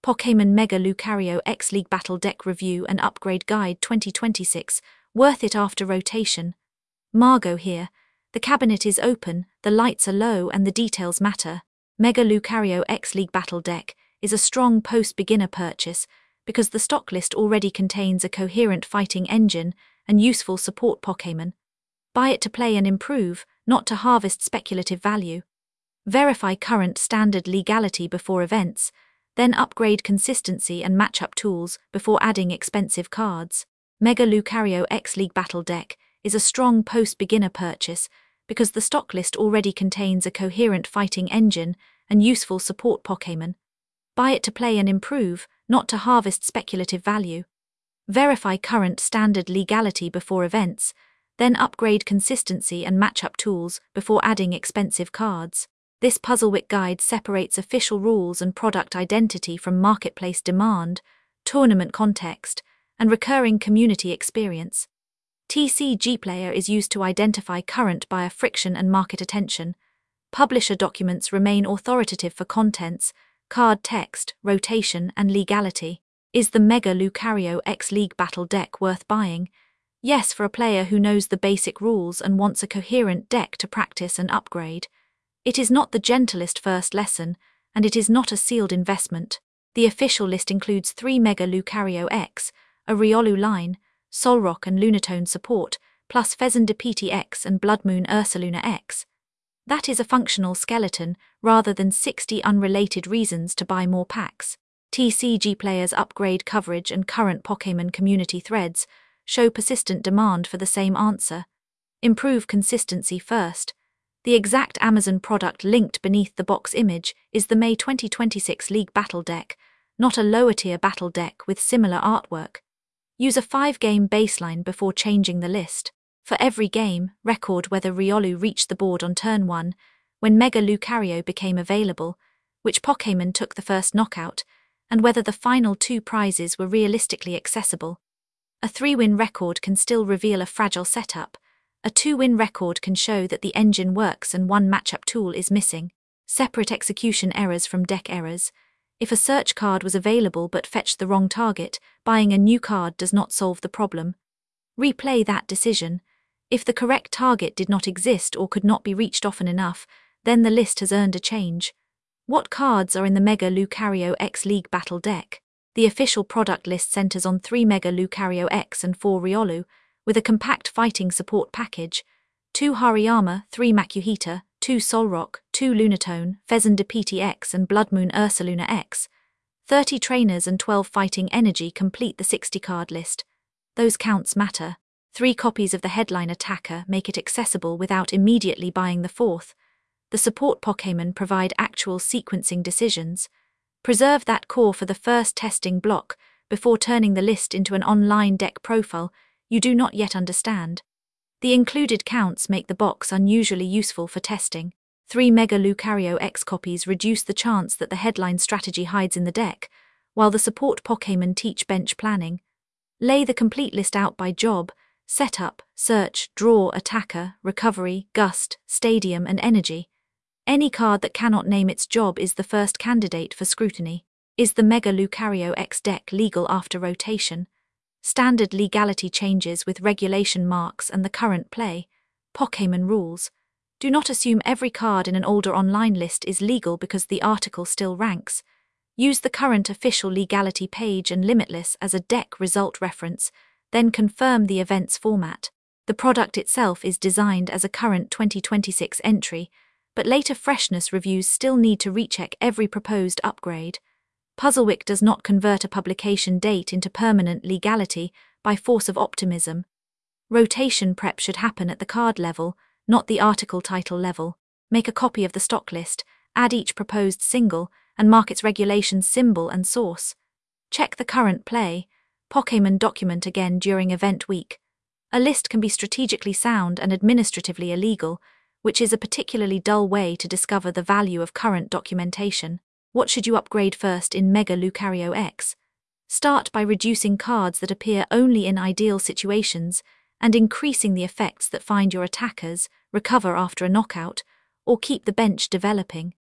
Pokémon Mega Lucario X League Battle Deck Review and Upgrade Guide 2026, worth it after rotation. Margot here. The cabinet is open, the lights are low and the details matter. Mega Lucario X League Battle Deck is a strong post-beginner purchase because the stock list already contains a coherent fighting engine and useful support Pokémon. Buy it to play and improve, not to harvest speculative value. Verify current standard legality before events, then upgrade consistency and matchup tools before adding expensive cards. Mega Lucario X League Battle Deck is a strong post-beginner purchase because the stock list already contains a coherent fighting engine and useful support Pokémon. Buy it to play and improve, not to harvest speculative value. Verify current standard legality before events, then upgrade consistency and matchup tools before adding expensive cards. This Puzzlewick guide separates official rules and product identity from marketplace demand, tournament context, and recurring community experience. TCG Player is used to identify current buyer friction and market attention. Publisher documents remain authoritative for contents, card text, rotation, and legality. Is the Mega Lucario X League Battle Deck worth buying? Yes, for a player who knows the basic rules and wants a coherent deck to practice and upgrade. It is not the gentlest first lesson, and it is not a sealed investment. The official list includes 3 Mega Lucario X, a Riolu line, Solrock and Lunatone support, plus Fezanda PTX and Bloodmoon Ursaluna X. That is a functional skeleton, rather than 60 unrelated reasons to buy more packs. TCG Player's upgrade coverage and current Pokémon community threads show persistent demand for the same answer. Improve consistency first. The exact Amazon product linked beneath the box image is the May 2026 League Battle Deck, not a lower-tier battle deck with similar artwork. Use a 5-game baseline before changing the list. For every game, record whether Riolu reached the board on turn 1, when Mega Lucario became available, which Pokémon took the first knockout, and whether the final 2 prizes were realistically accessible. A 3-win record can still reveal a fragile setup. A 2-win record can show that the engine works and one matchup tool is missing. Separate execution errors from deck errors. If a search card was available but fetched the wrong target, buying a new card does not solve the problem. Replay that decision. If the correct target did not exist or could not be reached often enough, then the list has earned a change. What cards are in the Mega Lucario X League Battle Deck? The official product list centers on 3 Mega Lucario X and 4 Riolu, with a compact fighting support package: 2 Hariyama, 3 Makuhita, 2 Solrock, 2 Lunatone, Fezanda PTX and Bloodmoon Ursaluna X. 30 trainers and 12 fighting energy complete the 60-card list. Those counts matter. 3 copies of the headline attacker make it accessible without immediately buying the 4th. The support Pokémon provide actual sequencing decisions. Preserve that core for the first testing block before turning the list into an online deck profile you do not yet understand. The included counts make the box unusually useful for testing. 3 Mega Lucario X copies reduce the chance that the headline strategy hides in the deck, while the support Pokémon teach bench planning. Lay the complete list out by job: setup, search, draw, attacker, recovery, gust, stadium and energy. Any card that cannot name its job is the first candidate for scrutiny. Is the Mega Lucario X deck legal after rotation? Standard legality changes with regulation marks and the current play. Pokémon rules. Do not assume every card in an older online list is legal because the article still ranks. Use the current official legality page and Limitless as a deck result reference, then confirm the event's format. The product itself is designed as a current 2026 entry, but later freshness reviews still need to recheck every proposed upgrade. Puzzlewick does not convert a publication date into permanent legality by force of optimism. Rotation prep should happen at the card level, not the article title level. Make a copy of the stock list, add each proposed single, and mark its regulation symbol and source. Check the current play. Pokémon document again during event week. A list can be strategically sound and administratively illegal, which is a particularly dull way to discover the value of current documentation. What should you upgrade first in Mega Lucario X? Start by reducing cards that appear only in ideal situations and increasing the effects that find your attackers, recover after a knockout, or keep the bench developing.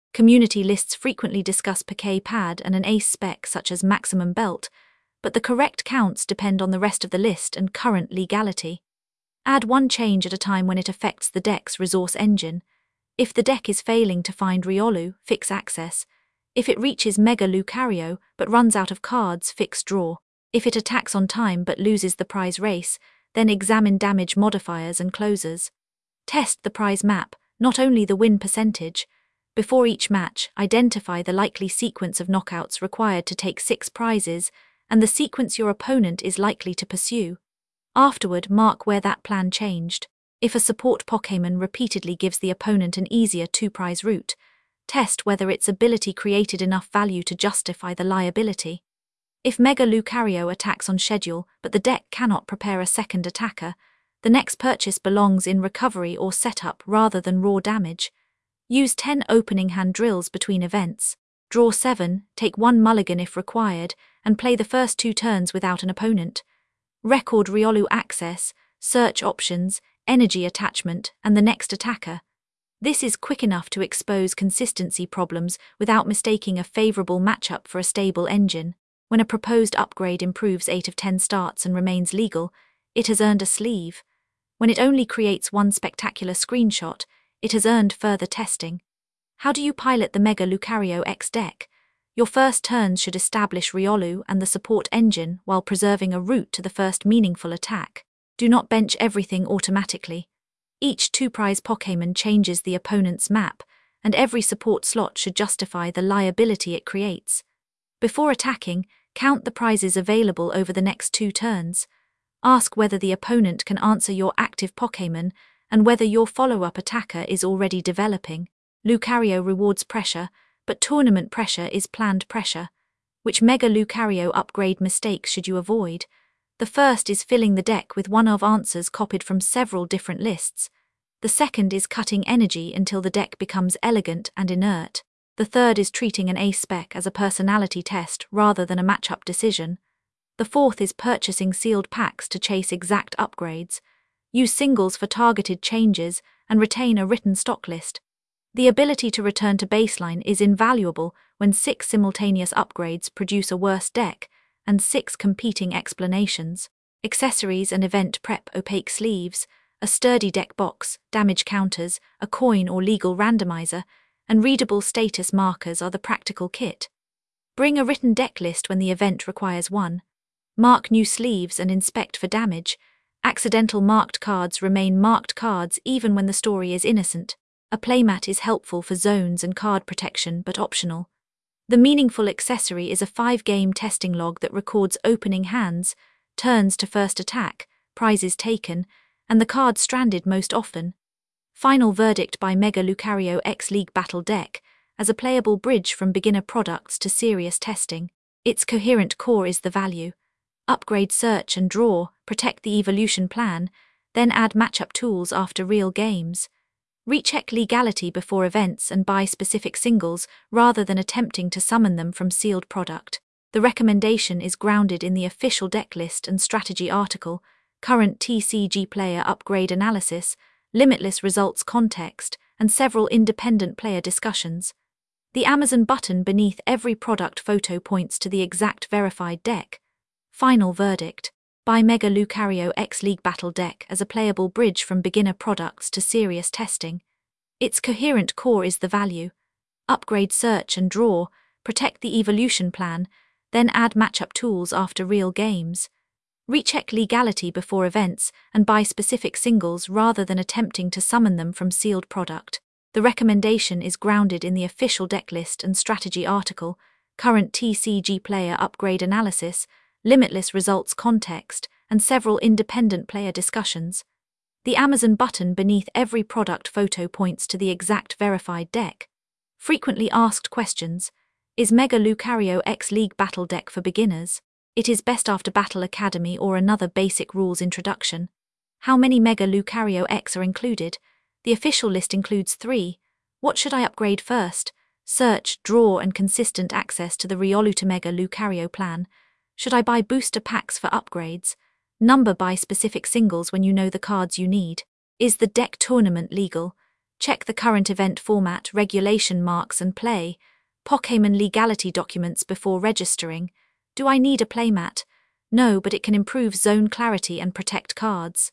Community lists frequently discuss Piquet pad and an ace spec such as maximum belt, but the correct counts depend on the rest of the list and current legality. Add one change at a time when it affects the deck's resource engine. If the deck is failing to find Riolu, fix access. If it reaches Mega Lucario but runs out of cards, fix draw. If it attacks on time but loses the prize race, then examine damage modifiers and closers. Test the prize map, not only the win percentage. Before each match, identify the likely sequence of knockouts required to take 6 prizes and the sequence your opponent is likely to pursue. Afterward, mark where that plan changed. If a support Pokémon repeatedly gives the opponent an easier 2-prize route, test whether its ability created enough value to justify the liability. If Mega Lucario attacks on schedule but the deck cannot prepare a second attacker, the next purchase belongs in recovery or setup rather than raw damage. Use 10 opening hand drills between events. Draw 7, take 1 mulligan if required, and play the first 2 turns without an opponent. Record Riolu access, search options, energy attachment, and the next attacker. This is quick enough to expose consistency problems without mistaking a favorable matchup for a stable engine. When a proposed upgrade improves 8 of 10 starts and remains legal, it has earned a sleeve. When it only creates 1 spectacular screenshot, it has earned further testing. How do you pilot the Mega Lucario X deck? Your first turns should establish Riolu and the support engine while preserving a route to the first meaningful attack. Do not bench everything automatically. Each 2-prize Pokémon changes the opponent's map, and every support slot should justify the liability it creates. Before attacking, count the prizes available over the next 2 turns. Ask whether the opponent can answer your active Pokémon and whether your follow-up attacker is already developing. Lucario rewards pressure, but tournament pressure is planned pressure. Which Mega Lucario upgrade mistakes should you avoid? The first is filling the deck with one of answers copied from several different lists. The second is cutting energy until the deck becomes elegant and inert. The third is treating an ace spec as a personality test rather than a matchup decision. The fourth is purchasing sealed packs to chase exact upgrades. Use singles for targeted changes and retain a written stock list. The ability to return to baseline is invaluable when 6 simultaneous upgrades produce a worse deck and 6 competing explanations. Accessories and event prep: opaque sleeves, a sturdy deck box, damage counters, a coin or legal randomizer, and readable status markers are the practical kit. Bring a written deck list when the event requires one. Mark new sleeves and inspect for damage. Accidental marked cards remain marked cards even when the story is innocent. A playmat is helpful for zones and card protection but optional. The meaningful accessory is a 5-game testing log that records opening hands, turns to first attack, prizes taken, and the card stranded most often. Final verdict by Mega Lucario X League Battle Deck as a playable bridge from beginner products to serious testing. Its coherent core is the value. Upgrade search and draw, protect the evolution plan, then add matchup tools after real games. Recheck legality before events and buy specific singles rather than attempting to summon them from sealed product. The recommendation is grounded in the official deck list and strategy article, current TCG player upgrade analysis, limitless results context, and several independent player discussions. The Amazon button beneath every product photo points to the exact verified deck. Final verdict. Buy Mega Lucario X League Battle Deck as a playable bridge from beginner products to serious testing. Its coherent core is the value. Upgrade search and draw, protect the evolution plan, then add matchup tools after real games. Recheck legality before events and buy specific singles rather than attempting to summon them from sealed product. The recommendation is grounded in the official deck list and strategy article, current TCG player upgrade analysis, limitless results context, and several independent player discussions. The Amazon button beneath every product photo points to the exact verified deck. Frequently asked questions. Is Mega Lucario X League Battle Deck for beginners? It is best after Battle Academy or another basic rules introduction. How many Mega Lucario X are included? The official list includes 3. What should I upgrade first? Search, draw, and consistent access to the Riolu to Mega Lucario plan. Should I buy booster packs for upgrades? Number buy specific singles when you know the cards you need. Is the deck tournament legal? Check the current event format, regulation marks and play. Pokémon legality documents before registering. Do I need a playmat? No, but it can improve zone clarity and protect cards.